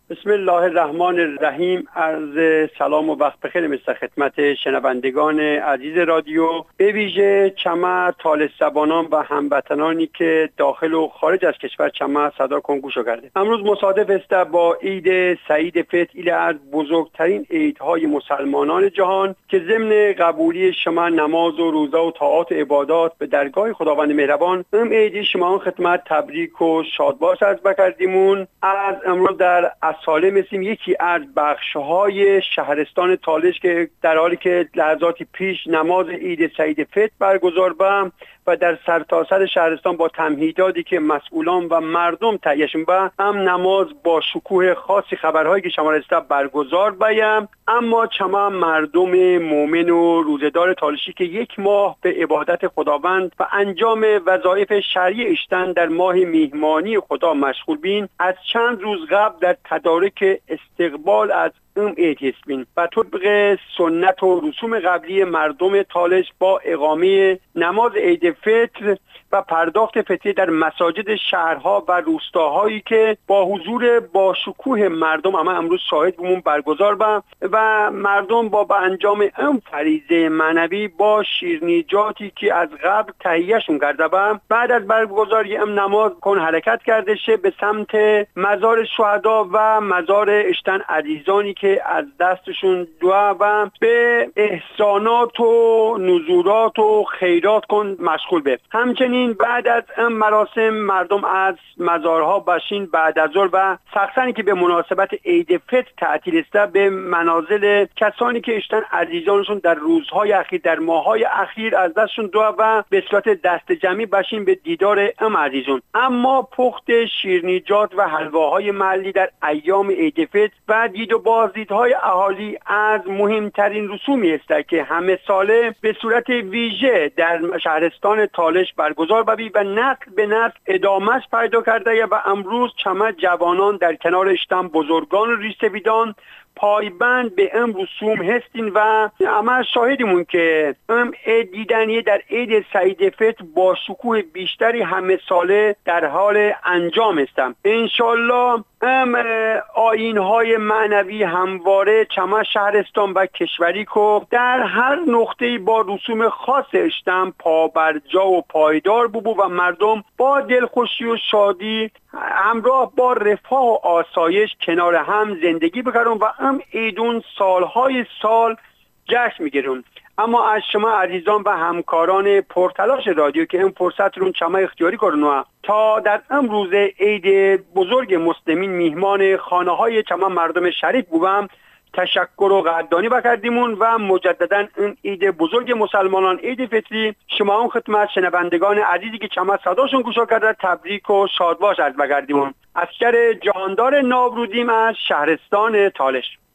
بسم الله الرحمن الرحیم. عرض سلام و وقت بخیر مستر خدمت شنوندگان عزیز رادیو، به ویژه چمه طالس‌زبانان و هموطنانی که داخل و خارج از کشور چمه صدا کن گوش کرده. امروز مصادف است با عید سعید فطر، ایل از بزرگترین عیدهای مسلمانان جهان که ضمن قبولی شما نماز و روزه و طاعات و عبادات به درگاه خداوند مهربان، عید شما خدمت تبریک و شادباش عرض بکردیمون. از امروز در ساله مثل یکی از بخش‌های شهرستان تالش که در حالی که لحظاتی پیش نماز عید سعید فطر برگزار به و در سرتاسر شهرستان با تمهیداتی که مسئولان و مردم تهیه‌شون به هم نماز با شکوه خاصی خبرهایی که شما رسیده برگزار بیم. اما چما مردم مؤمن و روزه‌دار تالشی که یک ماه به عبادت خداوند و انجام وظایف شرعی اشتن در ماه میهمانی خدا مشغول بین، از چند روز قبل در تدارک استقبال از عید هستیم و طبق سنت و رسوم قبلی مردم تالش با اقامه نماز عید فطر و پرداخت فطریه در مساجد شهرها و روستاهایی که با حضور با شکوه مردم اما امروز شاهد بمون برگزار و مردم با انجام این فریضه معنوی با شیرینیجاتی که از قبل تهیه‌شون کرده بعد از برگزاری این نماز کن حرکت کرده شه به سمت مزار شهدا و مزار اشتن عزیزانی که از دستشون دعا و به احسانات و نذورات و خیرات کن مشغول به. همچنین بعد از این مراسم مردم از مزارها باشین بعد از ظهر و شخصانی که به مناسبت عید فطر تعطیل است به منازل کسانی که اشتن عزیزانشون در روزهای اخیر در ماههای اخیر از دستشون دعا و به صورت دست جمعی باشین به دیدار ام عزیزون. اما پخت شیرینیجات و حلواهای محلی در ایام عید فطر و دید و بازدیدهای اهالی از مهمترین رسومی است که همه ساله به صورت ویژه در شهرستان تالش برگزار ببی و نسل به نسل ادامهش پیدا کرده و امروز چمه جوانان در کنار اشتن بزرگان ریش‌سفیدان پایبند به این رسوم هستین و اما شاهدیمون که عید دیدنی در عید سعید فطر با شکوه بیشتری همه ساله در حال انجام هستم. انشالله آیین‌های معنوی همواره چمه شهرستان و کشوری کو در هر نقطه‌ای با رسوم خاص اشتم پابرجا و پایدار ببو و مردم با دلخوشی و شادی همراه با رفاه و آسایش کنار هم زندگی بکنن و عیدون سالهای سال جشن میگیرن. اما از شما عزیزان و همکاران پرتلاش رادیو که این فرصت رو چمه اختیاری کردن تا در امروز عید بزرگ مسلمین میهمان خانه های چمه مردم شریف بودم تشکر و قدردانی بکردیمون و مجددا این عید بزرگ مسلمانان عید فطری شما اون خدمت شنوندگان عزیزی که چمه صداشون گوش کرده تبریک و شادباش عرض بکردیمون. اسکر جهاندار ناورودیم از شهرستان تالش.